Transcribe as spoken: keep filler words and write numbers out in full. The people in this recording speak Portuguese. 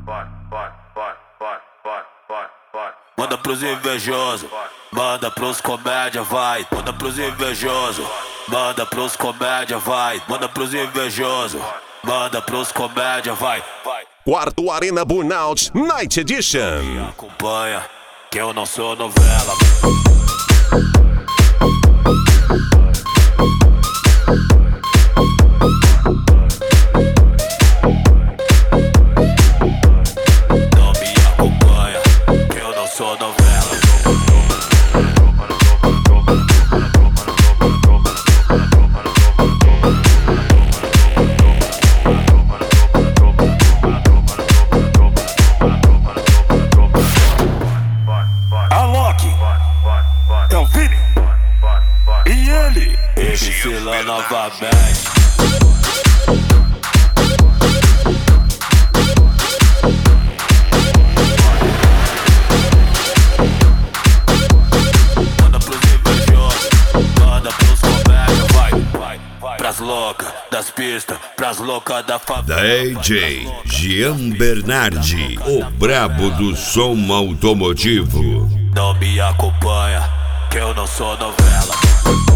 Manda pros invejosos, manda pros comédia, vai. Manda pros invejosos, manda pros comédia, vai. Manda pros invejosos, manda pros comédia, vai. Quarto Arena Burnout Night Edition. Me acompanha, que eu não sou novela. Não me acompanha, que eu não sou novela. M C Lan novamente. Manda pros invejosos, manda pros comédia, vai, vai, vai. Pras loucas das pistas, pras loucas da favela. D J Gian Bernardi, o brabo do som automotivo. Não me acompanha, que eu não sou novela.